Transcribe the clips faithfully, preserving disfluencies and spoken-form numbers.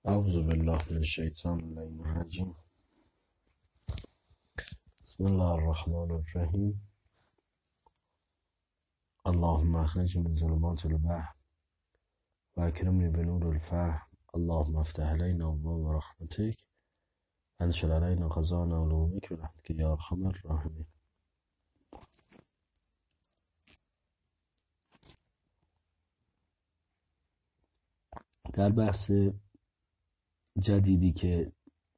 اعوذ بالله من الشیطان اللعین الرجیم. بسم الله الرحمن الرحیم. اللهم اخرجنی من ظلمات الوهم و اکرمنی بنور الفهم. اللهم افتح علینا ابواب رحمتک وانشر علینا خزائن علومک برحمتک یا ارحم الراحمین. در بحث جدیدی که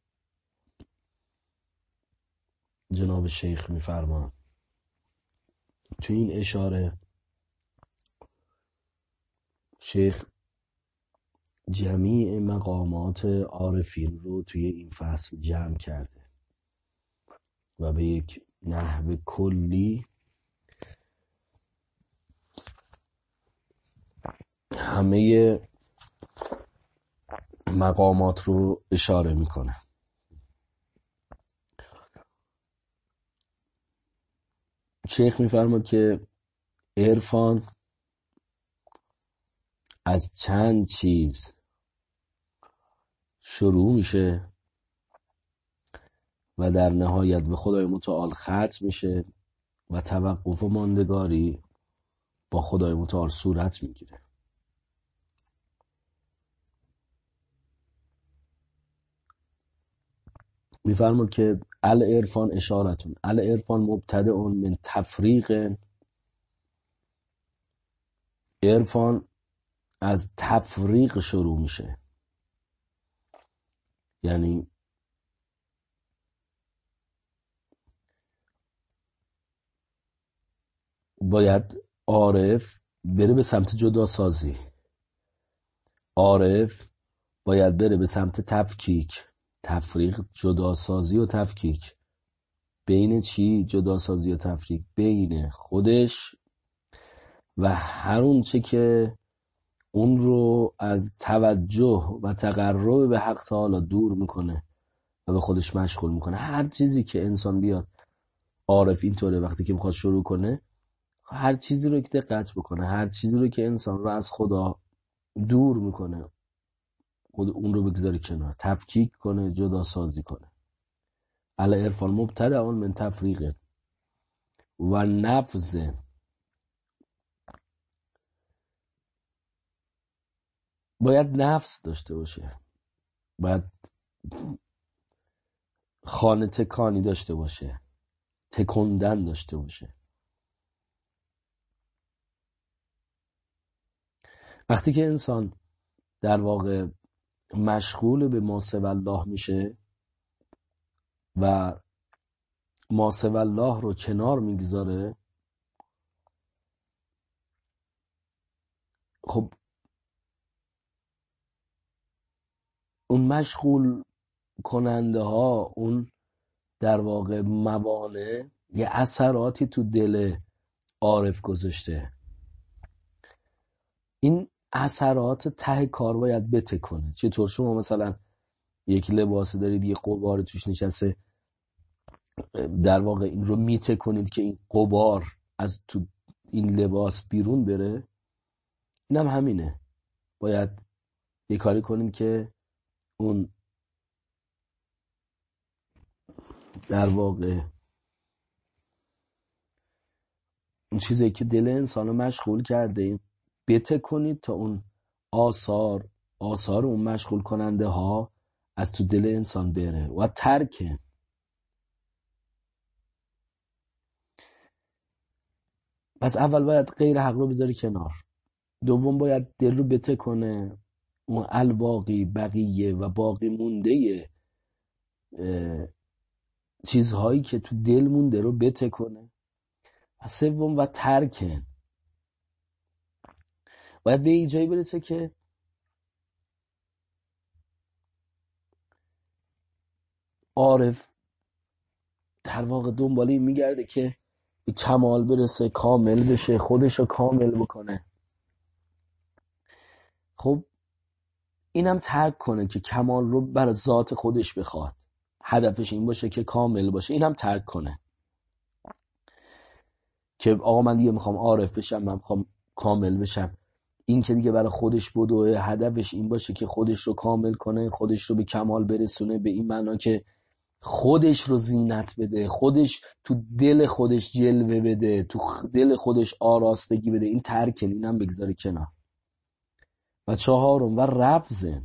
جناب شیخ میفرمان، تو این اشاره شیخ جمیع مقامات عارفین رو توی این فصل جمع کرده و به یک نحو کلی همه مقامات رو اشاره میکنه. شیخ میفرماد که عرفان از چند چیز شروع میشه و در نهایت به خدای متعال ختم میشه و توقف و ماندگاری با خدای متعال صورت میگیره. میفرماد که العرفان اشارتون العرفان مبتدع من تفریق. عرفان از تفریق شروع میشه، یعنی باید عارف بره به سمت جدا سازی، عارف باید بره به سمت تفکیک. تفریق، جدا سازی و تفکیک. بین چی جدا سازی و تفریق؟ بین خودش و هر اون چه که اون رو از توجه و تقرب به حق تعالی دور میکنه و به خودش مشغول میکنه. هر چیزی که انسان بیاد، عارف اینطوره وقتی که میخواد شروع کنه، هر چیزی رو که دقت بکنه، هر چیزی رو که انسان رو از خدا دور میکنه، خود اون رو بگذاره کنار، تفکیک کنه، جدا سازی کنه. العرفان مبتدع من تفریق و نفذ. باید نفس داشته باشه، باید خانه تکانی داشته باشه، تکندن داشته باشه. وقتی که انسان در واقع مشغول به ما سوی الله میشه و ما سوی الله رو کنار میگذاره، خب اون مشغول کننده ها، اون در واقع موانع، یه اثراتی تو دل عارف گذاشته. این اثرات ته کار باید بتکنه. چطور؟ شما مثلا یک لباسی دارید، یه غبار توش نشسته، در واقع این رو میته کنید که این غبار از تو این لباس بیرون بره. این هم همینه، باید یه کاری کنیم که اون در واقع اون چیزی که دل انسان رو مشغول کرده این بته کنید تا اون آثار آثار اون مشغول کننده ها از تو دل انسان بره. و ترک، پس اول باید غیر حق رو بذاری کنار. دوم باید دل رو بته کنه، اون الباقی بقیه و باقی مونده چیزهایی که تو دل مونده رو بته کنه. و سوم و ترک، باید به اینجایی برسه که عارف در واقع دنبالی میگرده که به کمال برسه، کامل بشه، خودش رو کامل بکنه. خب اینم ترک کنه که کمال رو بر ذات خودش بخواد، هدفش این باشه که کامل باشه. اینم ترک کنه که آقا من دیگه میخوام عارف بشم، من میخوام کامل بشم. این که دیگه برای خودش بدوه، هدفش این باشه که خودش رو کامل کنه، خودش رو به کمال برسونه، به این معنا که خودش رو زینت بده، خودش تو دل خودش جلوه بده، تو دل خودش آراستگی بده. این ترکن، اینم بگذاره کنار. و چهارم و رفزن،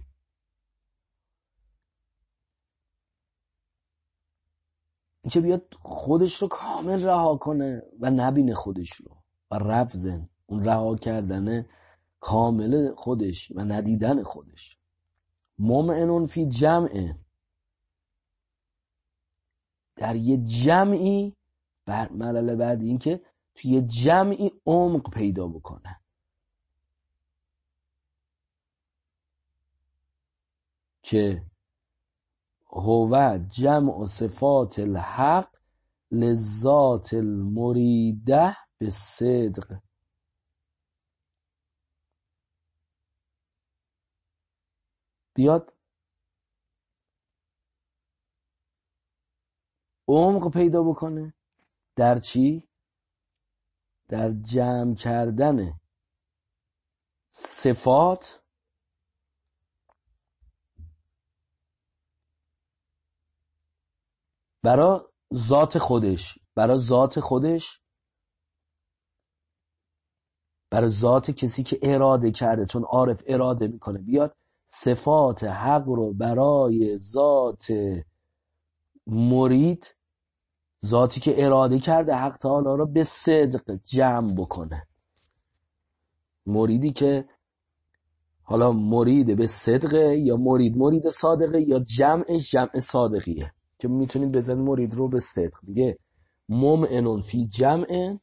این که بیاد خودش رو کامل رها کنه و نبینه خودش رو. و رفزن، اون رها کردن کامل خودش و ندیدن خودش. ممعنون فی جمعه، در یه جمعی، بر مرحله بعد این که توی یه جمعی عمق پیدا بکنه، که هو جمع صفات الحق لذات المریده به صدق. بیاد عمق پیدا بکنه در چی؟ در جمع کردن صفات برای ذات خودش، برای ذات خودش، برای ذات کسی که اراده کرده، چون عارف اراده میکنه. بیاد صفات حق رو برای ذات مرید، ذاتی که اراده کرده حق تعالی رو، به صدق جمع بکنه. مریدی که حالا مرید به صدقه یا مرید مرید صادقه یا جمعش جمع صادقیه، که میتونید بزن مرید رو به صدق. میگه ممعنون فی جمع،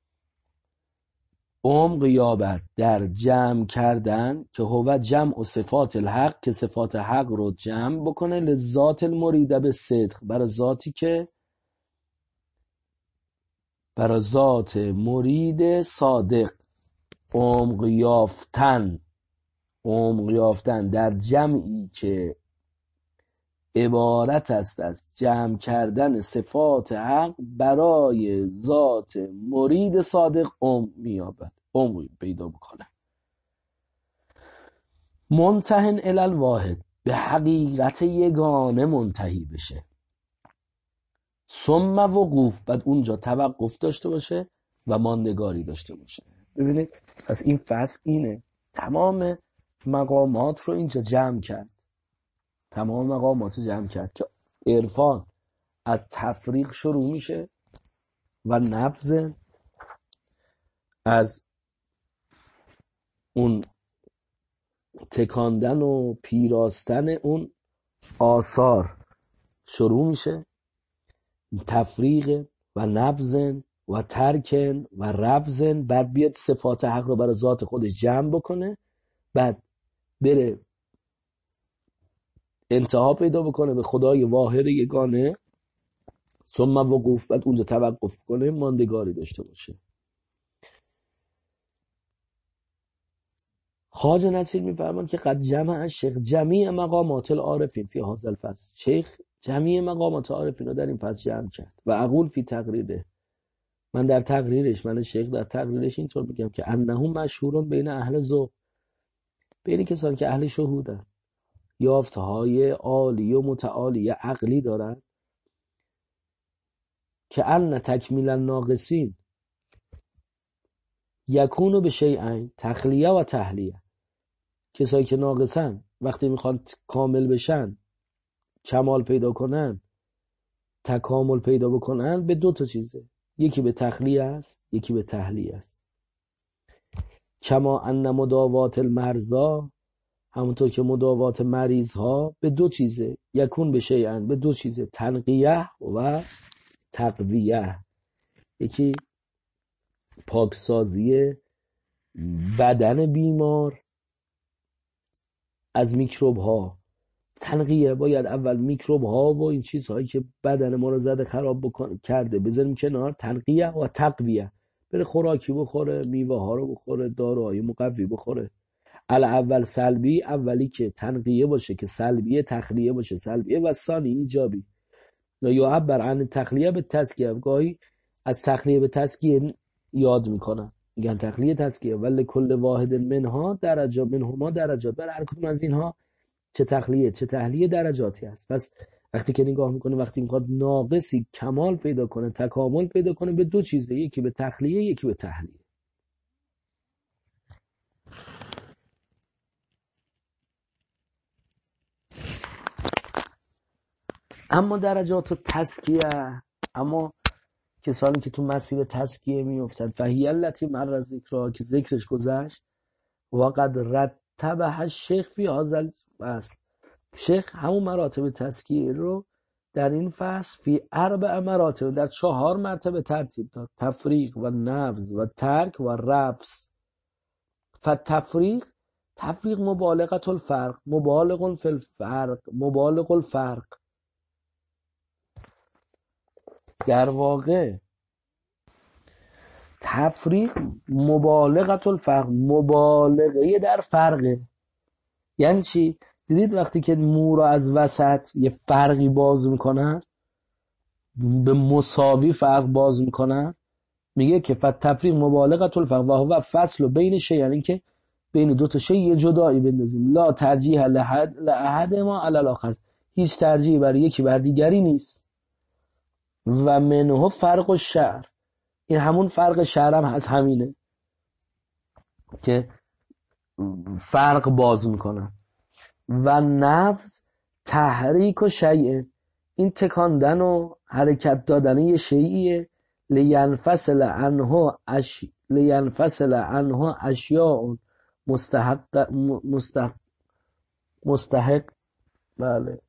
عمق یابد در جمع کردن، که هو جمع و صفات الحق، که صفات حق رو جمع بکنه، لذات المریده به صدق، برای ذاتی که برای ذات مرید صادق عمق یافتن، عمق یافتن در جمعی که عبارت است از جمع کردن صفات حق برای ذات مرید صادق عمق میابد، عمق پیدا بکنه. منتهن الی الواحد، به حقیقت یگانه منتهی بشه. ثم وقوف، بعد اونجا توقف داشته باشه و ماندگاری داشته باشه. ببینید پس این فصل اینه، تمام مقامات رو اینجا جمع کرد، تمام مقامات رو جمع کرد که عرفان از تفریق شروع میشه و نفذ از اون تکاندن و پیراستن اون آثار شروع میشه، تفریق و نفذن و ترکن و رفزن. بعد بیاد صفات حق رو برای ذات خودش جمع بکنه، بعد بره انتها پیدا بکنه به خدای واحد یگانه. ثم وقوف، بعد اونجا توقف کنه، ماندگاری داشته باشه. خواجه نصیر میفرمان که قد جمع شیخ جمیع مقامات العارفین فی هذا الفصل، شیخ جمیع مقامات عارفین رو در این فصل جمع کرد. و اقول فی تقریره، من در تقریرش، من شیخ در تقریرش اینطور میگم که انهم مشهورون بین اهل ذوق، بین کسانی که اهل شهودن، یافتهای عالی و متعالی عقلی دارن، که ان تکمیل الناقصین یکونو به شیئین، تخلیه و تحلیه. کسایی که ناقصن وقتی میخوان کامل بشن، کمال پیدا کنن، تکامل پیدا بکنن، به دو تا چیزه، یکی به تخلیه است، یکی به تحلیه است. کما ان مداوات المرضا، همونطور که مداوات مریض ها به دو چیزه، یکون به شیئن، به دو چیزه، تنقیه و تقویه. یکی پاکسازی بدن بیمار از میکروب ها، تنقیه، باید اول میکروب ها و این چیزهایی که بدن ما رو زده خراب بکن کرده بذاریم کنار، تنقیه و تقویه، بره خوراکی بخوره، میوه ها رو بخوره، داروهای مقوی بخوره. ال اول سلبی، اولی که تنقیه باشه که سلبیه، تخلیه باشه سلبیه، و ثانی ایجابی. یا عبر عن تخلیه به تزکیه، گاهی از تخلیه به تزکیه یاد میکنن، میگن تخلیه تزکیه. ولی کل واحد منها درجات، منهما درجات، برای هر کدوم از اینها چه تخلیه چه تحلیه درجاتی هست. پس وقتی که نگاه میکنه، وقتی میخواد ناقصی کمال پیدا کنه، تکامل پیدا کنه، به دو چیزه، یکی به تخلیه یکی به تحلیه. اما درجات تزکیه، اما کسانی که تو مسیر تزکیه میافتن، فهی التی مر ذکرها، که ذکرش گذشت، وقد رتبه الشیخ فی هذا الفصل، شیخ همون مراتب تزکیه رو در این فصل فی اربع مراتب، در چهار مرتبه ترتیب داد: تفریق و نفض و ترک و رفض. فتفریق، تفریق مبالغه الفرق، مبالغ فی الفرق، مبالغ الفرق، در واقع تفریق مبالغه الفرق، مبالغه در فرقه. یعنی چی؟ دیدید وقتی که مو رو از وسط یه فرقی باز میکنن، به مساوی فرق باز میکنن، میگه که فتفریق مبالغه الفرق و هو فصل بین شی، یعنی که بین دو تا شی یه جدایی بندازیم. لا ترجیح لحد لأحد ما علی الاخر، هیچ ترجیحی برای یکی بر دیگری نیست. و منه فرق الشعر، این همون فرق شعر هم هست، همینه که فرق باز میکنن. و نفس تحریک و شیء، این تکاندن و حرکت دادن یه شیئیه. لینفصل عنه اش لینفصل عنه اشیاء مستحق مستحق مستحق بله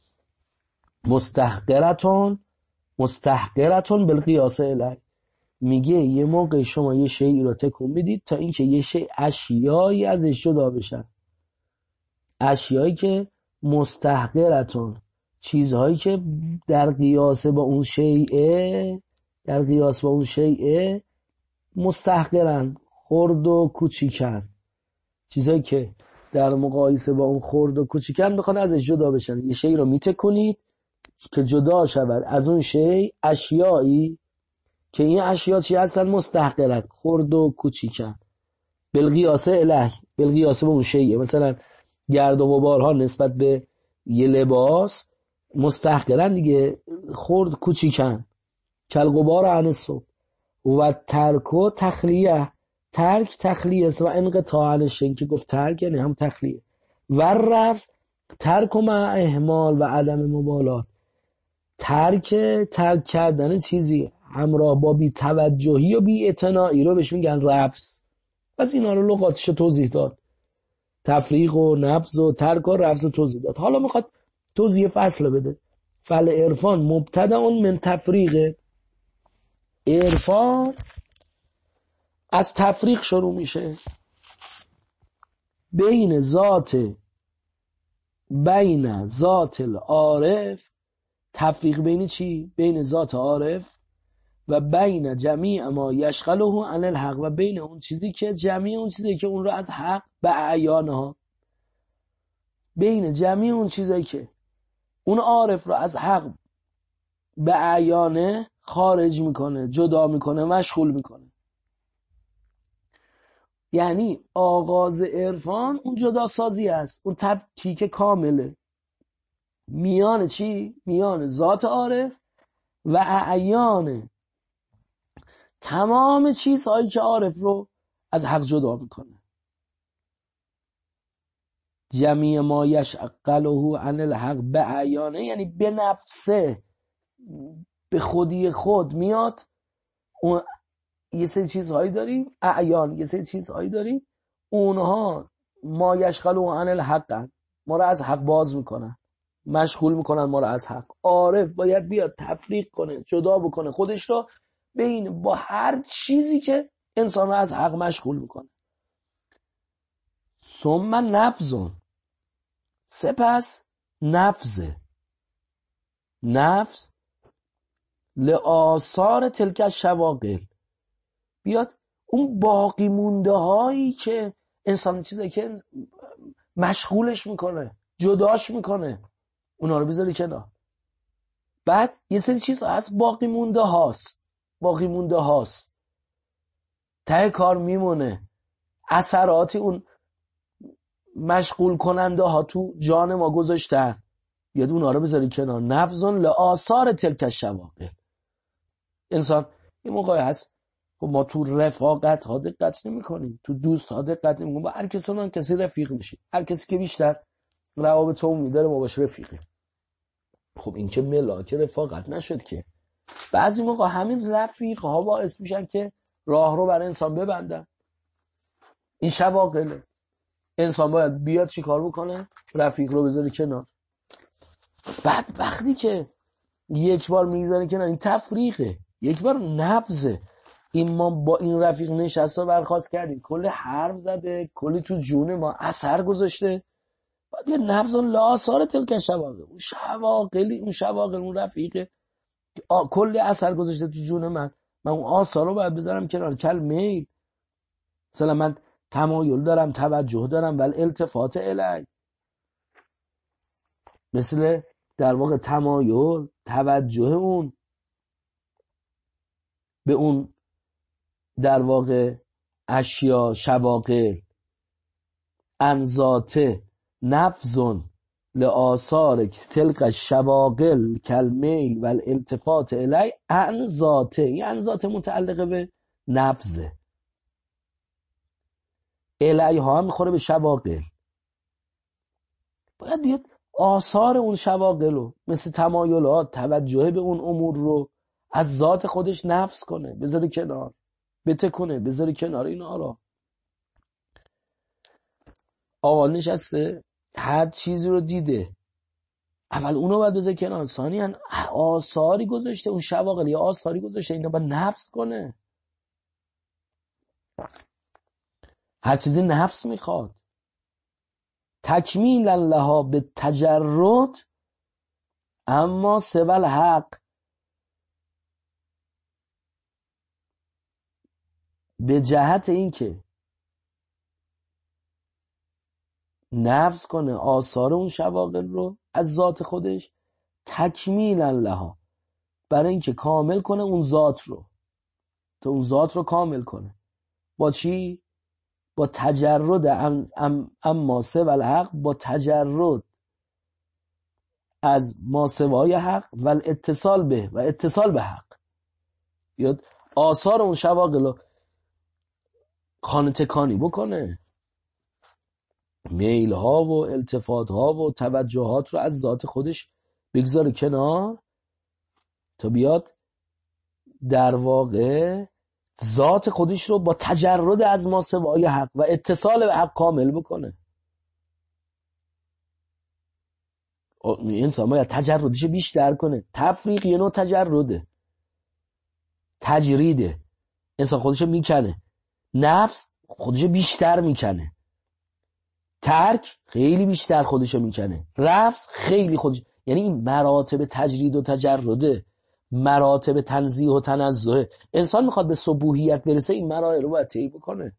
مستحقرتون مستحقرتون بالقیاس الی. میگه یه موقع شما یه شیئی رو تکون میدید تا اینکه یه شیء اشیایی ازش جدا بشن، اشیایی که مستحقرتون، چیزهایی که در قیاس با اون شیء در قیاس با اون شیء مستحقرن، خرد و کوچیکن، چیزهایی که در مقایسه با اون خرد و کوچیکن بخواد ازش جدا بشن. یه شیء رو میتکنید که جدا شود از اون شیء اشیایی که این اشیا چی هستن؟ مستحقرن، خرد و کوچیکن. بالقیاس الیه، بالقیاس با اون شیء. مثلا گرد و غبارها نسبت به یه لباس مستحقرن دیگه، خرد کوچیکن. کل غبار عن الصبح. و ترک و تخلیه، ترک تخلیه است و انقطاع عن الشیء، که گفت ترک یعنی هم تخلیه. و رفع ترک مع اهمال و عدم مبالات، ترک ترک کردن چیزی همراه با بی توجهی و بی اعتنایی رو بهش میگن رفض. پس اینا رو لغاتش توضیح داد، تفریق و نفض و ترک و رفض و توضیح داد. حالا میخواد توضیح فصل بده. فل عرفان مبتدأ من تفریق، عرفان از تفریق شروع میشه. بین ذات بین ذات العارف، تفریق بین چی؟ بین ذات عارف و بین جمیع ما یشغله عن الحق، و بین اون چیزی که جمیع اون چیزی که اون رو از حق به اعیانها، بین جمیع اون چیزی که اون عارف رو از حق به اعیانه خارج میکنه، جدا میکنه، مشغول میکنه. یعنی آغاز عرفان اون جدا سازی است، اون تفکیک کامله میان چی؟ میان ذات عارف و اعیان تمام چیزهایی که عارف رو از حق جدا میکنه. جمیع ما یشغله عن الحق به اعیانه، یعنی به نفسه، به خودی خود میاد. اون یه سری چیزهایی داریم اعیان، یه سری چیزهایی داریم اونها ما یشغله عن الحق، ما رو از حق باز میکنن، مشغول میکنن ما رو از حق. عارف باید بیاد تفریق کنه، جدا بکنه خودش رو بین با هر چیزی که انسان رو از حق مشغول میکنه. ثم نفذون، سپس نفذه، نفذ لآثار تلک الشواغل، بیاد اون باقی مونده هایی که انسان چیزایی که مشغولش میکنه، جداش میکنه، اونا رو بذاری کنار. بعد یه سری چیز هست باقی مونده هاست، باقی مونده هاست ته کار میمونه، اثراتی اون مشغول کننده ها تو جان ما گذاشتن، بیاد اونا رو بذاری کنار. نفذن لآثار تلک الشواغل. انسان یه موقعی هست خب ما تو رفاقت ها دقت نمی کنیم، تو دوست ها دقت نمی کنیم، با هر کسی اون کسی رفیق میشیم، هر کسی که بیشتر روابط عمومی داره ما باش رفیقیم. خب این که ملاک رفاقت نشد که. بعضی موقع همین رفیق ها باعث میشن که راه رو برای انسان ببندن. این شواغله. انسان باید بیاد چی کار بکنه؟ رفیق رو بذاره کنار. بعد وقتی که یک بار میذاره کنار، این تفریقه، یک بار نفذه. این ما با این رفیق نشسته و برخواست کردیم، کلی حرف زده، کلی تو جون ما اثر گذاشته، بعد یه نفذ و لآثار تلک شواغل، اون شواغلی، اون شواغل، اون رفیقه کلی اثر گذاشته تو جون من، من اون آثار رو باید بذارم کنار. کل میل، مثلا من تمایل دارم، توجه دارم، ولی التفات الی، مثل در واقع تمایل، توجه اون به اون در واقع اشیا، شواغل، انذاته نفذن لآثار تلک الشواغل کالمیل و الالتفات الی انذاته. این انذاته متعلقه به نفذه، الی ها هم میخوره به شواغل. باید بیاد آثار اون شواغل رو، مثل تمایلات، توجه به اون امور رو از ذات خودش نفذ کنه، بذاره کنار، بتکنه، بذاره کنار. اینا رو آقا نشسته هر چیزی رو دیده، اول اونو باید بذاره کنار، ثانیاً آثاری گذاشته، اون شواغل یا آثاری گذاشته، اینا باید نفذ کنه. هر چیزی نفس میخواد. تکمیلا لها به تجرد، اما سوال حق به جهت این که نفس کنه آثار اون شواغل رو از ذات خودش، تکمیلا لها، برای اینکه کامل کنه اون ذات رو، تا اون ذات رو کامل کنه. با چی؟ با تجرد ام ام اما سوال حق، با تجرد از ما سوای حق و اتصال به و اتصال به حق. بیاد آثار اون شواغل رو خانه تکانی بکنه، میل ها و التفات ها و توجهات رو از ذات خودش بگذاره کنار، تا بیاد در واقع ذات خودش رو با تجرد از ما سوای حق و اتصال به حق کامل بکنه. انسان باید تجردش بیشتر کنه. تفریق یه نوع تجرده، تجریده، انسان خودشو میکنه، نفس خودشو بیشتر میکنه، ترک خیلی بیشتر خودشو میکنه، رفض خیلی خودش. یعنی این مراتب تجرید و تجرده، مراتب تنزیه و تنزه. انسان میخواد به صبوحیت برسه، این مراحل رو باید طی بکنه.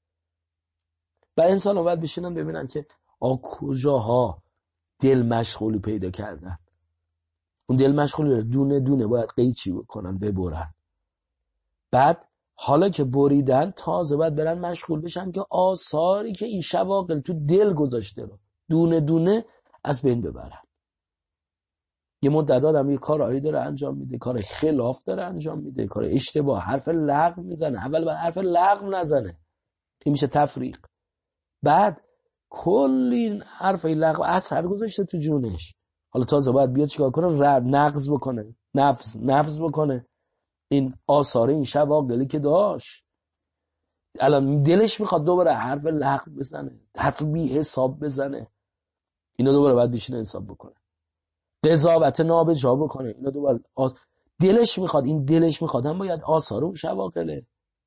و انسان رو باید بشینن ببینن که آ کجاها دل مشغولی پیدا کردن، اون دل مشغولی رو دونه دونه باید قیچی بکنن، ببرن. بعد حالا که بریدن، تازه باید برن مشغول بشن که آثاری که این شواغل تو دل گذاشته رو دونه دونه از بین ببرن. یه مدت آدم یه کارایی داره انجام میده، کار خلاف داره انجام میده، کار اشتباه، حرف لغو میزنه، اول باید حرف لغو نزنه، این میشه تفریق. بعد کل این حرف لغو اثر گذاشته تو جونش، حالا تازه باید بیاد چیکار کنه؟ رب نقض بکنه، نفس نفس بکنه این آثار این شواغلی که داشت. الان دلش میخواد دوباره حرف لغو بزنه، حرف بی حساب بزنه، اینو دوباره باید بشینه حساب بکنه، قضاوت نابجا بکنه، اینو دوباره آ... دلش میخواد، این دلش میخواد هم باید آثار اون شواغله.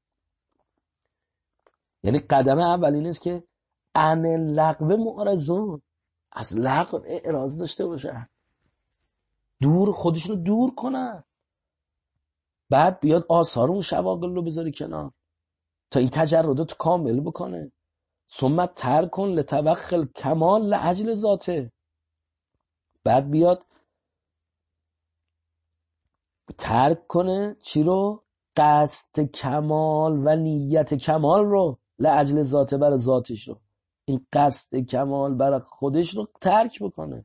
یعنی قدم اول این است که ان لغو معرضون، از لغو اعراض داشته باشه، دور خودشونو دور کنن. بعد بیاد آثار اون شواغل رو بذاری کنار تا این تجردات کامل بکنه. ثم ترکن لتوخل کمال لاجل ذاته. بعد بیاد ترک کنه چی رو؟ قصد کمال و نیت کمال رو لاجل ذاته برای ذاتش رو، این قصد کمال برای خودش رو ترک بکنه.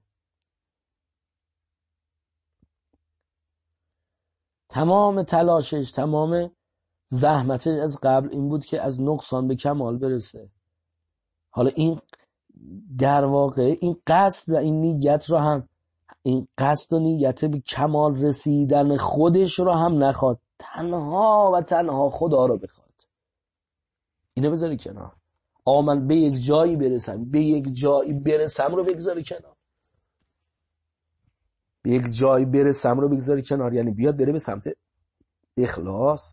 تمام تلاشش، تمام زحمتش از قبل این بود که از نقصان به کمال برسه. حالا این در واقع این قصد و این نیت رو هم، این قصد و نیت به کمال رسیدن خودش رو هم نخواد، تنها و تنها خدا رو بخواد. اینو بذاری کنار. آ من به یک جایی برسم، به یک جایی برسم رو بگذاری کنار. به یک جایی برسم رو بگذاری کنار یعنی بیاد بره به سمت اخلاص،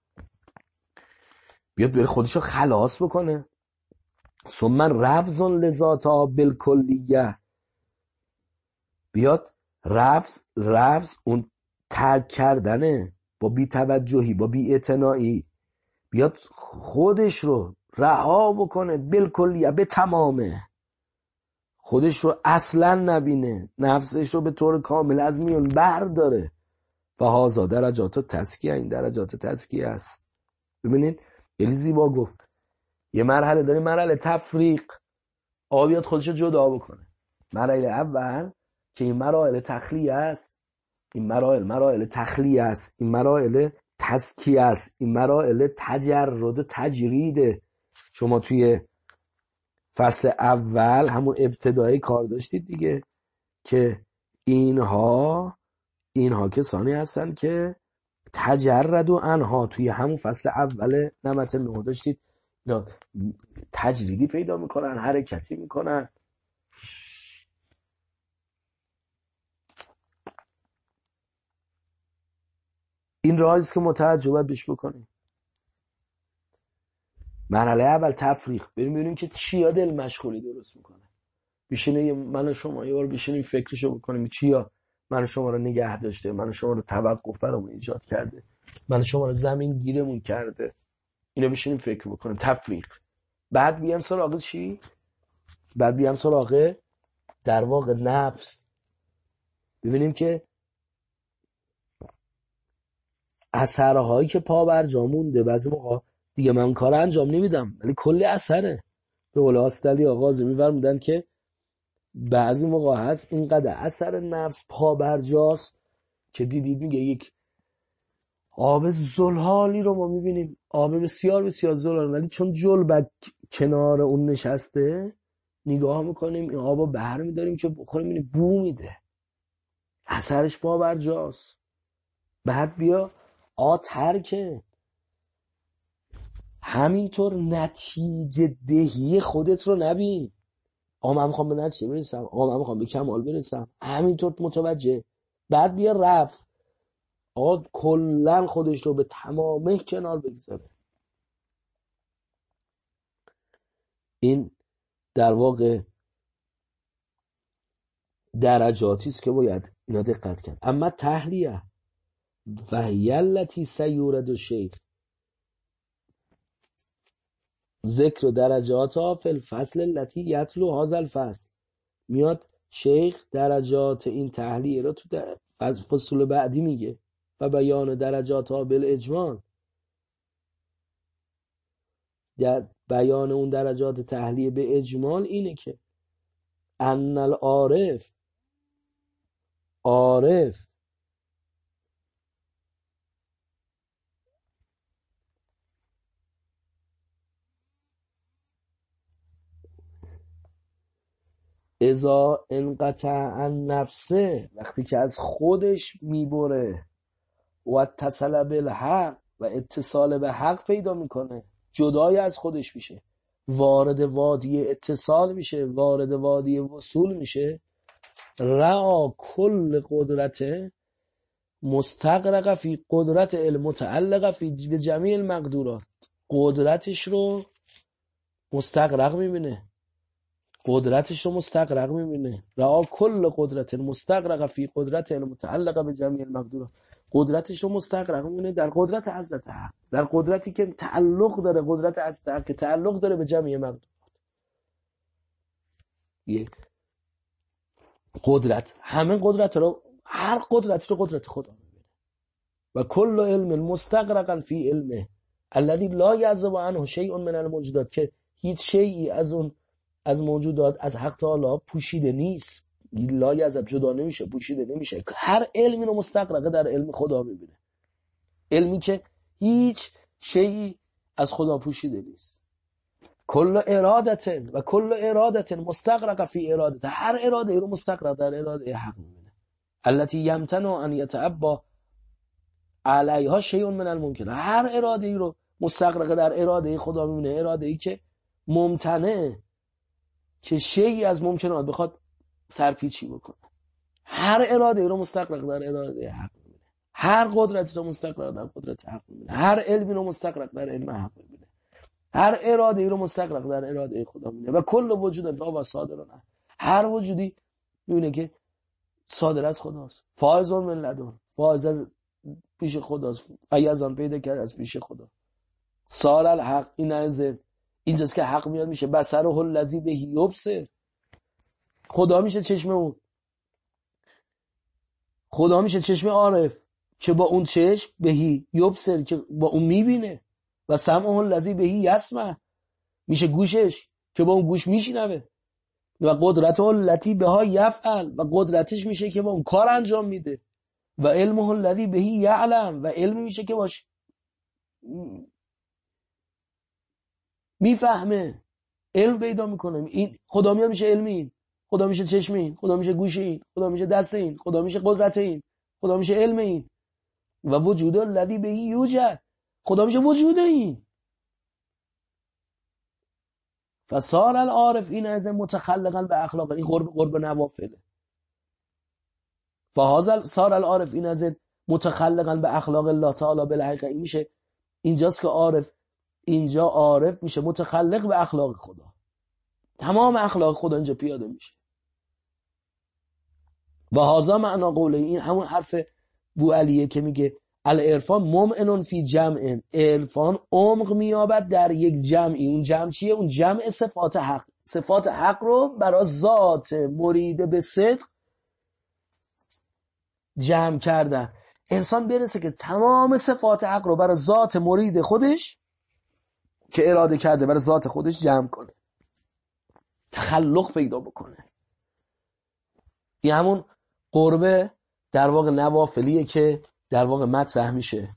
بیاد بره خودش رو خلاص بکنه. ثم رفض لذاتا بالکلیه، بیاد رفض رفض اون ترک کردنه با بی توجهی، با بی اعتنایی، بیاد خودش رو رها بکنه بالکلیه، به تمامه، خودش رو اصلا نبینه، نفسش رو به طور کامل از میون برداره. فهازا درجات تزکیه، این درجات تزکیه است. ببینید خیلی زیبا گفت یه مرحله داریم، مرحله تفریق، آقا بیاد خودش رو جدا بکنه. مرحله اول که این مراحل تخلیه است، این مراحل مراحل تخلیه است، این مراحل تزکیه است، این مراحل تجرد و تجریده. شما توی فصل اول همون ابتدای کار داشتید دیگه که اینها اینها کسانی هستن که تجرد و انها، توی همون فصل اول نمت نه داشتید اینا تجریدی پیدا میکنن، حرکتی میکنن. این راهیست که متوجه باید بهش بکنیم. مرحله اول تفریق، بریم ببینیم که چیا دل مشغولی درست میکنه. بشینه من و شما یه بار بشینیم فکرشو بکنیم چیا من و شما رو نگه داشته، من و شما رو توقف برامون ایجاد کرده، من و شما رو زمین گیرمون کرده. اینا بشینیم فکر بکنیم. تفریق. بعد بیام سراغ چی؟ بعد بیام سراغ در واقع نفس. ببینیم که اثرهایی که پا بر جا مونده، بعضی موقع دیگه من کار انجام نمیدم ولی کلی اثره. به قول آستلی آغازی میفرمودن که بعضی موقع هست اینقدر اثر نفس پا بر جاست که دیدید میگه یک آب زلحالی رو ما میبینیم، آب بسیار بسیار زلال، ولی چون جلبک کنار اون نشسته نگاه میکنیم این آب رو بر میداریم که بخوریم، این بو میده، اثرش پا بر جاست. بعد بیا آ ترکه، همینطور نتیجه دهی خودت رو نبین. آ من میخوام به نتیجه برسم، آ من میخوام به کمال برسم، همینطور متوجه. بعد بیا رفت آقا کلن خودش رو به تمامه کنار بگذاره. این در واقع درجاتی است که باید اینا دقت کرد. اما تحلیه و یلتی سیورد و شیخ، ذکر درجات ها فی الفصل التی یتلو هذا الفصل، میاد شیخ درجات این تحلیه رو تو فصل بعدی میگه. و بیان درجات ها بالاجمال، در بیان اون درجات تحلیه به اجمال اینه که ان العارف، عارف اذا انقطع عن نفسه، وقتی که از خودش میبره، و اتصل بالحق، و اتصال به حق پیدا میکنه، جدای از خودش میشه، وارد وادی اتصال میشه، وارد وادی وصول میشه. رعا کل قدرت مستغرق فی قدرت المتعلق فی به جمیع المقدورات، قدرتش رو مستغرق میبینه، قدرتش رو مستغرق میبینه. رعا کل قدرت مستغرق فی قدرت المتعلق به جمیع المقدورات، قدرتش رو مستغرق میبینه در قدرت حضرت حق، در قدرتی که تعلق داره، قدرت حضرت حق که تعلق داره به جمیع مقدورات. یه قدرت، همه قدرت رو، هر قدرت رو قدرت خدا میبینه. و کل علم مستغرقا فی علمه الذی لا یعزب عنه شیء من الموجودات، که هیچ شیئی از اون از موجودات از حق تعالی پوشیده نیست، لا یعزب جدا نمیشه، پوشیده نمیشه. هر علمی رو مستغرقه در علم خدا میبینه، علمی که هیچ شیئی از خدا پوشیده نیست. کل ارادت و کل ارادت مستغرق فی ارادت، هر اراده رو مستغرق در اراده حق میبینه. التي یمتنع ان یتعبى علیها شیء من الممکن، هر اراده ای رو مستغرق در اراده خدا میبینه، اراده ای که ممتنعه که شیئی از ممکنات بخواد سرپیچی بکنه. هر اراده ای رو مستغرق در اراده حق میبینه، هر قدرتی رو مستغرق در قدرت حق میبینه، هر علمی رو مستغرق در علم حق میبینه، هر اراده ای رو مستغرق در اراده خدا میبینه. و کل وجود فهو صادرانه، هر وجودی میبینه که صادر از خداست. فائز من لدن، فائز از پیش خداست، فیضان پیدا کرد از پیش خدا. سال الحق، این از اینجاست که حق میاد میشه بصره الذی به یبصر، خدا میشه چشم اون، خدا میشه چشم عارف که با اون چشم بهی یبصر که با اون میبینه، و سمعه الذی بهی یسمع، میشه گوشش که با اون گوش میشنوه، و قدرت التی بها یفعل، و قدرتش میشه که با اون کار انجام میده، و علمه الذی بهی یعلم، و علم میشه که باش میفهمه، علم پیدا میکنه. این خدا میاد میشه علم این، خدا میشه چشم این، خدا میشه گوش این، خدا میشه دست این، خدا میشه قدرت این، خدا میشه علم این، و وجود الذی بهی یوجد، خدا میشه وجود این. فصار العارف این از متخلقا به اخلاق، این قرب قرب نوافله. فهذا صار العارف این از متخلقا به اخلاق الله تعالی بالحقیقه، این میشه اینجاست که عارف، اینجا عارف میشه متخلق به اخلاق خدا، تمام اخلاق خدا اینجا پیاده میشه. و هذا معنا قوله، این همون حرف بوعلیه که میگه العرفان ممعنون فی جمع، عرفان عمق میابد در یک جمعی. اون جمع چیه؟ اون جمع صفات حق، صفات حق رو برای ذات مرید به صدق جمع کردن. انسان برسه که تمام صفات حق رو برای ذات مرید خودش که اراده کرده برای ذات خودش جمع کنه، تخلق پیدا بکنه. این همون قربه در واقع نوافلیه که در واقع مطرح میشه.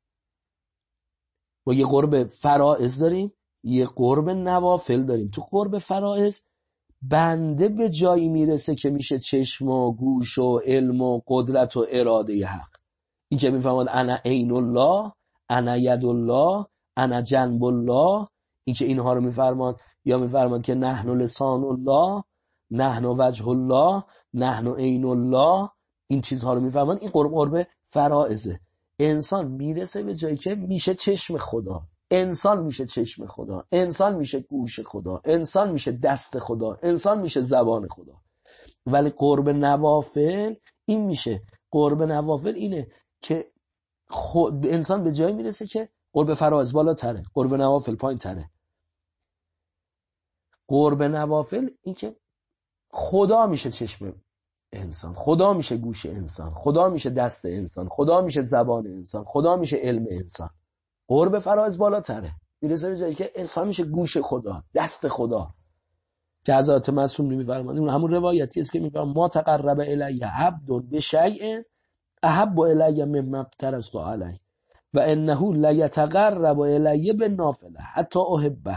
ما یه قرب فرائض داریم، یه قرب نوافل داریم. تو قرب فرائض بنده به جایی میرسه که میشه چشم و گوش و علم و قدرت و اراده حق. این که میفهمد انا عین الله، انا ید الله، انا جنب الله، این که اینها رو میفرماد، یا میفرماد که نحن لسان الله، نحن وجه الله، نحن عین الله، این چیزها رو میفهمد. این قرب قرب فرائضه. انسان میرسه به جایی که میشه چشم خدا، انسان میشه چشم خدا، انسان میشه گوش خدا، انسان میشه دست خدا، انسان میشه زبان خدا. ولی قرب نوافل این میشه، قرب نوافل اینه که خود انسان به جایی میرسه که قرب فرائض بالاتره، قرب نوافل پایین تره. قرب نوافل این که خدا میشه چشم انسان، خدا میشه گوش انسان، خدا میشه دست انسان، خدا میشه زبان انسان، خدا میشه علم انسان. قرب فرائض بالاتره، میرسه به جایی که انسان میشه گوش خدا، دست خدا، که حضرت معصوم میفرمایند، اون همون روایتی است که میفرمایند ما تقرب الی عبد بشیء احب الی مما افترضت علیه و انه لا یتقرب الی بالنافله حتی احبه.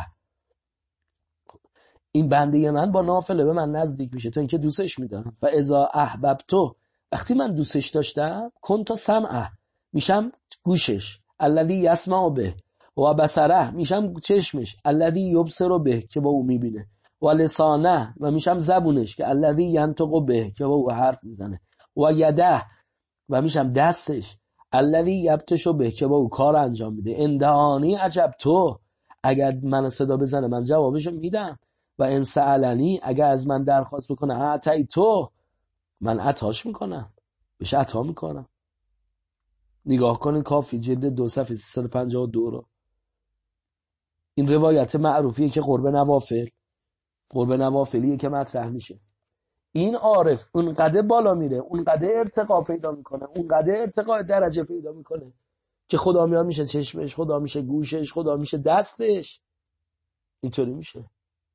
این بنده من با نافله به من نزدیک میشه تا اینکه دوستش میدارم. فاذا احببتو، وقتی من دوستش داشتم، کنت سمعه، میشم گوشش، الذی یسمع به، و بصره، میشم چشمش، الذی یبصر به، که با او میبینه، و لسانه، و میشم زبونش، که الذی ینطق به، که با او حرف میزنه، و یده، و میشم دستش، الذی یبطش به، که با او کار انجام میده. اندعانی عجب تو، اگر من صدا بزنه من جوابشو میدم، و ان سألنی، اگر از من درخواست بکنه اعطی تو، من عطاش میکنم، بهش عطا میکنم. نگاه کنید کافی جلد دو صفحه سیصد و پنجاه و دو رو. این روایت معروفیه که قرب نوافل، قرب نوافلیه که مطرح میشه. این عارف اونقدر بالا میره، اونقدر ارتقا پیدا میکنه، اونقدر ارتقا درجه پیدا میکنه که خدا میاد میشه چشمش، خدا میشه گوشش، خدا میشه دستش. اینطوری میشه.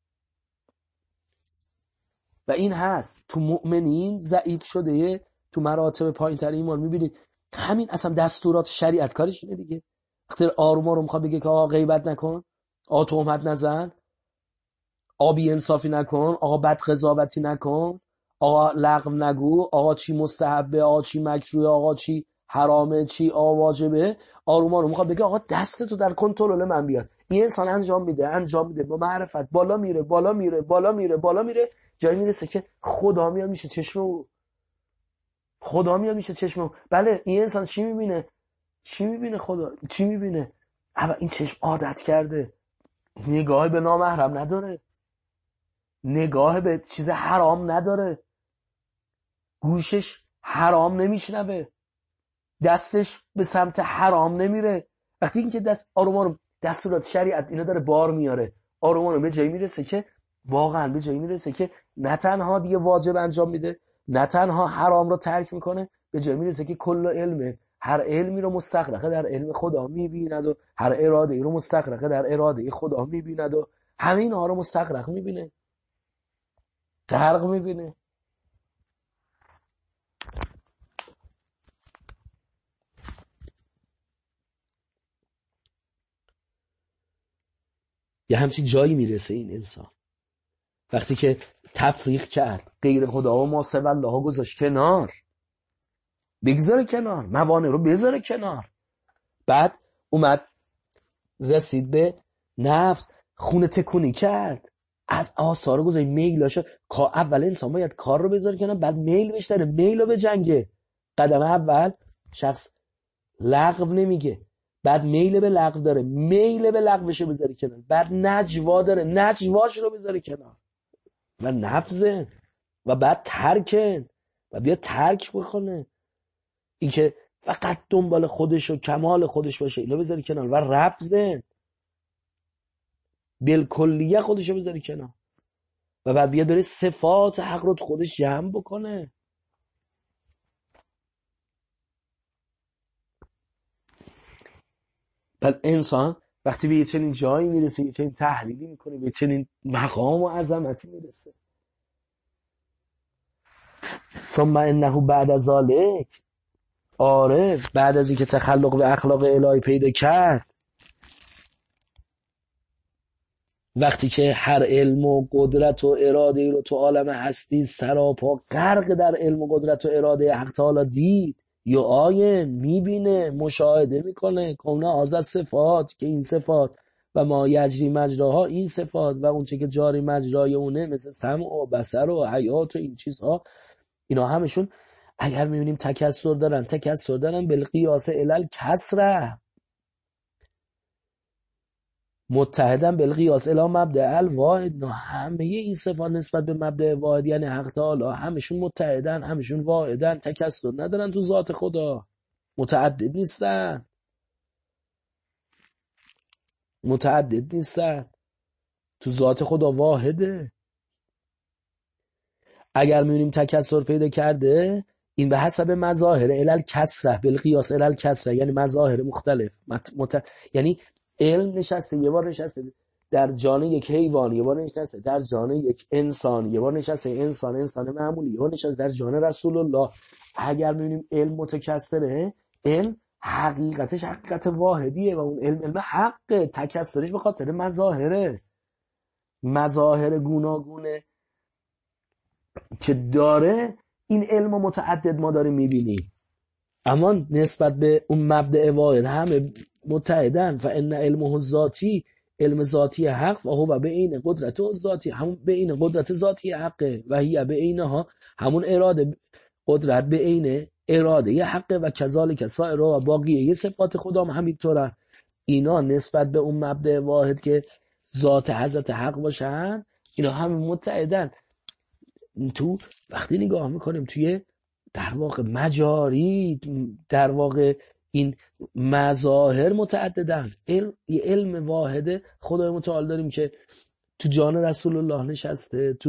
و این هست تو مؤمنین ضعیف شده، تو مراتب پایین تر ایمان میبینید همین اصلا دستورات شریعت کارش اینه دیگه. وقتی آروم آروم میخواد بگه که آقا غیبت نکن، آقا تهمت نزن، آقا بی انصافی نکن، آقا بد قضاوتی نکن، آقا لغو نگو، آقا چی مستحبه، آقا چی مکروه، آقا چی حرامه، چی آقا واجبه، آروم آروم میخواد بگه آقا دستتو در کنترل من بیاد. این انسان انجام میده انجام میده با معرفت بالا میره بالا میره بالا میره بالا میره، جایی میرسه که خدا میاد میشه چشم او، خدا میاد میشه چشم او. بله این انسان چی میبینه؟ چی میبینه خدا؟ چی میبینه؟ اما این چشم عادت کرده، نگاه به نامحرم نداره، نگاه به چیز حرام نداره، گوشش حرام نمیشنوه، دستش به سمت حرام نمیره. وقتی اینکه دست آروم آروم دستورات شریعت اینا داره بار میاره، آروم آروم به جایی میرسه که واقعا به جایی میرسه که نه تنها دیگه واجب انجام میده، نه تنها حرام رو ترک میکنه، به جایی میرسه که کل علمه، هر علمی رو مستغرقه در علم خدا میبیند و هر اراده ای رو مستغرقه در اراده خدا میبیند و همین ها رو مستغرق میبینه، غرق میبینه. یه همچین جایی میرسه این انسان وقتی که تفریق کرد، غیر خدا و ما سوی الله گذاشت کنار، بگذاره کنار، موانع رو بذاره کنار، بعد اومد رسید به نفس، خونه تکونی کرد، از آثار گذاری، میلاشو. اول انسان باید کار رو بذاره کنار، بعد میل بشتره، میل رو به جنگه. قدم اول شخص لغو نمیگه، بعد میل به لغو داره، میل به لغوشو بذاره کنار، بعد نجوا داره، نجواش رو بذاره کنار و نفذه و بعد ترکن و بیا ترک بکنه. این که فقط دنبال خودش و کمال خودش باشه اینو بذاری کنار و رفضه بالکلیه خودشو بذاری کنار و بعد بیا داره صفات حق رو خودش جمع بکنه. بعد انسان وقتی به یه چنین جایی میرسه، یه چنین تحلیلی میکنه، به چنین مقام و عظمتی میرسه، ثم انه بعد از ذالک، آره بعد از اینکه تخلق و اخلاق الهی پیدا کرد، وقتی که هر علم و قدرت و اراده ای رو تو عالم هستی سراپا غرق در علم و قدرت و اراده حق تعالی دید، یا آین میبینه، مشاهده میکنه، کونه آزاد صفات که این صفات و ما یجری مجراها این صفات و اون چه که جاری مجرای اونه مثل سمع و بصر و حیات و این چیزها، اینا همشون اگر میبینیم تکسر دارن، تکسر دارن بالقیاس علل کسره، متحدن بالقیاس الی مبدأ الواحد. همه این صفات نسبت به مبدأ واحد یعنی حق تعالی همشون متحدن، همشون واحدن، تکسر ندارن تو ذات خدا، متعدد نیستن، متعدد نیستن، تو ذات خدا واحده. اگر میبینیم تکسر پیدا کرده، این به حسب مظاهر علل کسره بالقیاس علل کسره، یعنی مظاهر مختلف مت... مت... یعنی علم نشسته، یه بار نشسته در جان یک حیوان، یه بار نشسته در جان یک انسان، یه بار نشسته انسان انسان معمولی، یه بار نشسته در جان رسول الله. اگر میبینیم علم متکثره، علم حقیقتش حقیقت واحدیه و اون علم علم حقه، تکثرش به خاطر مظاهره، مظاهر گوناگونه که داره این علم متعدد ما داریم میبینیم، اما نسبت به اون مبدأ واحد همه متحدن. فان علمه ذاتی، علم ذاتی حق و هو به این قدرت ذاتی، همون به این قدرت ذاتی حقه و هی به اینها همون اراده قدرت به این اراده حقه و کذالک سائر و باقیه صفات خدا هم همینطوره. اینا نسبت به اون مبدأ واحد که ذات حضرت حق باشن، اینا هم متحدن. تو وقتی نگاه میکنیم توی در واقع مجاری، در واقع این مظاهر متعددن، علم یه علم واحده خدای متعال داریم که تو جان رسول الله نشسته، تو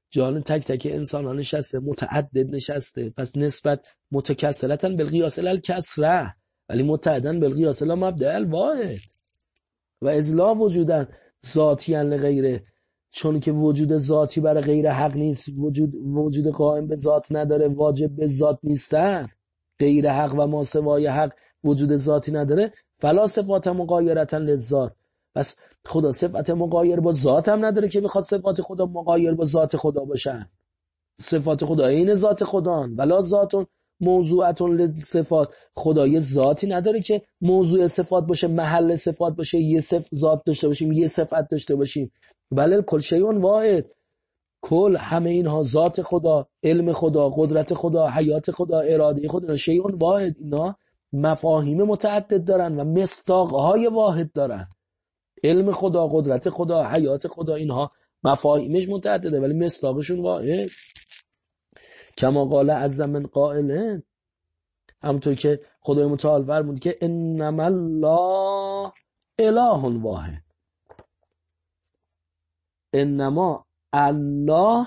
جان تک تک انسان ها نشسته، متعدد نشسته، پس نسبت متکسرتن بالقیاس الکسره ولی متعددن بالقیاس لا مبدأ الواحد و ازلا وجودن ذاتی لغیره، چون که وجود ذاتی برای غیر حق نیست، وجود وجود قائم به ذات نداره، واجب به ذات نیستن، غیر حق و ما سوای حق وجود ذاتی نداره، فلا صفات مغایرتن للذات. پس خدا صفت مغایر با ذات هم نداره که بخواد صفات خدا مغایر با ذات خدا باشن. صفات خدا این ذات خدان، ولا ذاتون موضوعتون لصفات. خدا یه ذاتی نداره که موضوع صفات باشه، محل صفات باشه، یه صفت ذات داشته باشیم، یه صفت داشته باشیم. بله کل شیء واحد، کل همه اینها ذات خدا، علم خدا، قدرت خدا، حیات خدا، اراده خدا، شیء واحد. اینا مفاهیم متعدد دارن و مصداقهای واحد دارن. علم خدا، قدرت خدا، حیات خدا، اینها مفاهیمش متعدده ولی مصداقشون واحد. کما قال عز من قائل، همونطور که خدای متعال فرمود که انما الله اله واحد، انما الله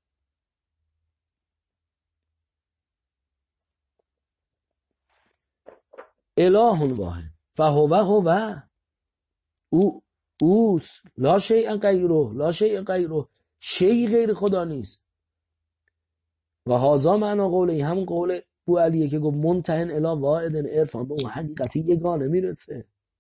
اله واحد فهو هو او اوس لا شیء غیره، لا شیء غیره، شیء غیر خدا نیست. و هازا معنا قوله، همون قول بو علیه که گفت منتهن الی واحد عرفان، به اون حقیقتی یگانه میرسه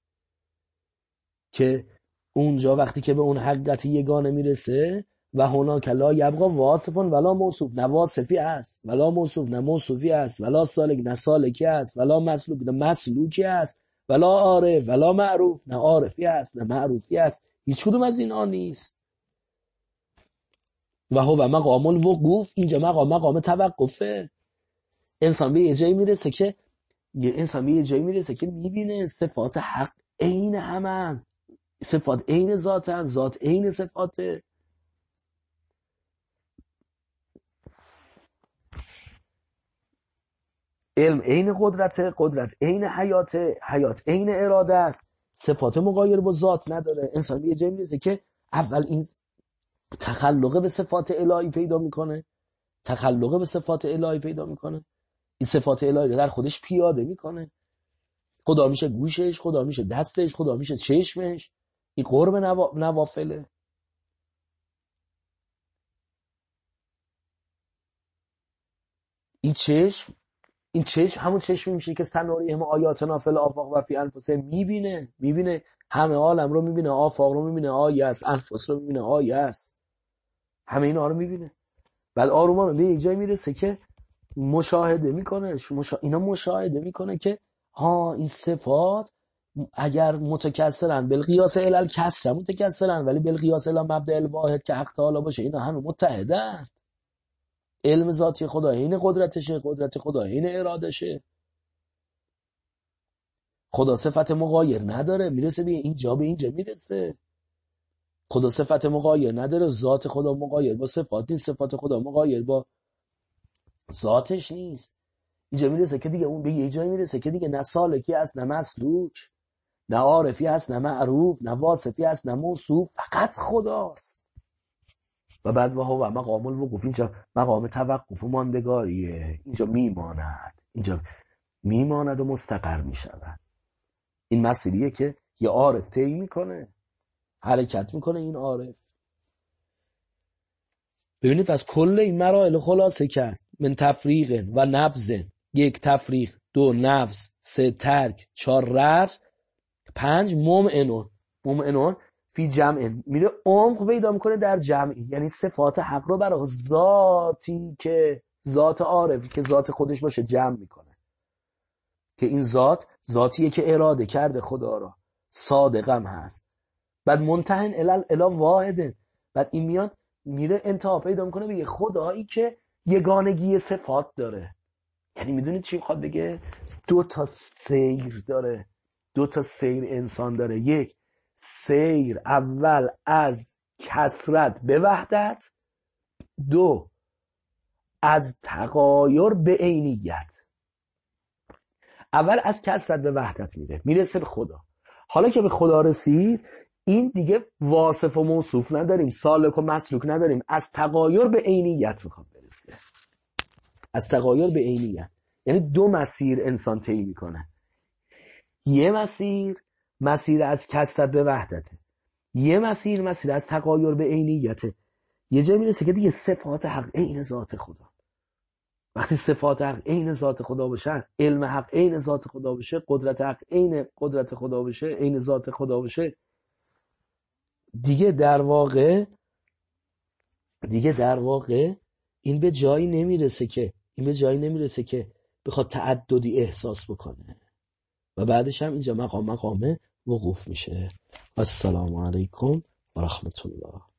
که اونجا وقتی که به اون حقیقتی یگانه میرسه و هناک لا یبقا واصفون ولا موصوف، نه واصفی است ولا موصوف، نه موصوفی است، ولا سالک نه سالکی است، ولا مسلوک نه مسلوکی است، ولا عارف ولا معروف، نه عارفی است نه معروفی است، هیچ کدوم از این آن نیست. و هو مقام الوقوف، اینجا مقام مقام توقفه. انسان به یه جایی میرسه که یه انسان به یه جایی میرسه که میبینه صفات حق عین همن، صفات عین ذاتن، ذات عین صفاته. علم عین قدرت، قدرت عین حیات، حیات عین اراده است، صفات مغایر با ذات نداره. انسان به یه جایی میرسه که اول این تخلق به صفات الهی پیدا میکنه، تخلق به صفات الهی پیدا میکنه، این صفات الهی رو در خودش پیاده میکنه. خدا میشه گوشش، خدا میشه دستش، خدا میشه چشمش. این قرب نوا... نوافله. این چشم، این چشم همون چشمی میشه که سنوریهم آیاتنا فی الآفاق و فی انفسهم، میبینه میبینه همه عالم رو میبینه، آفاق رو میبینه آیه است، انفس رو میبینه آیه است، همه اینا رو میبینه. بعد آرومان به یک جایی میرسه که مشاهده میکنه، مشا... اینا مشاهده میکنه که ها این صفات اگر متکثرن بالقیاس الی الکسر متکثرن ولی بالقیاس الی مبدأ الواحد که حق تعالی باشه، اینا همه متحدن. علم ذاتی خدا این قدرتشه، قدرت خدا این ارادشه. خدا صفت مغایر نداره، میرسه به اینجا، به اینجا میرسه. خدا صفت مغایر نداره، ذات خدا مغایر با صفات نیست، صفات خدا مغایر با ذاتش نیست. اینجا میرسه که دیگه اون به یه جایی میرسه که دیگه نه سالکی هست نه مسلوک، نه عارفی هست نه معروف، نه واصفی هست نه موصوف، فقط خداست. و بعد و هو مقام الوقوف، اینجا مقام توقف و ماندگاریه، اینجا میماند، اینجا میماند و مستقر میشود. این مسئلیه که یه عارف طی میکنه، حرکت میکنه این عارف. ببینید پس کل این مراحل خلاصه کرد. من تفریق و نفذ، یک تفریق، دو نفذ، سه ترک، چهار رفض، پنج ممعنون. ممعنون فی جمع، میره عمق پیدا میکنه در جمعی، یعنی صفات حق رو برای ذاتی که ذات عارفی که ذات خودش باشه جمع میکنه، که این ذات ذاتیه که اراده کرده خدا را، صادقم هست. بعد منتهن الی الی واحده، بعد این میاد میره انتها پیدا میکنه به یه خدایی که یگانگی صفات داره. یعنی میدونید چی میخواد بگه؟ دو تا سیر داره، دو تا سیر انسان داره. یک سیر اول از کثرت به وحدت، دو از تغایر به عینیت. اول از کثرت به وحدت میره، میرسه به خدا. حالا که به خدا رسید، این دیگه واصف و موصوف نداریم، سالک و مسلوک نداریم، از تغایر به عینیت میخوام برسه. از تغایر به عینیت یعنی دو مسیر انسان طی میکنه. یه مسیر مسیر از کثرت به وحدته، یه مسیر مسیر از تغایر به عینیته. یه جایی میرسه که دیگه صفات حق عین ذات خدا. وقتی صفات حق عین ذات خدا بشه، علم حق عین ذات خدا بشه، قدرت حق عین قدرت خدا بشه، عین ذات خدا بشه، دیگه در واقع دیگه در واقع این به جایی نمیرسه که این به جایی نمیرسه که بخواد تعددی احساس بکنه و بعدش هم اینجا مقام مقام وقوف میشه. السلام علیکم و رحمت الله.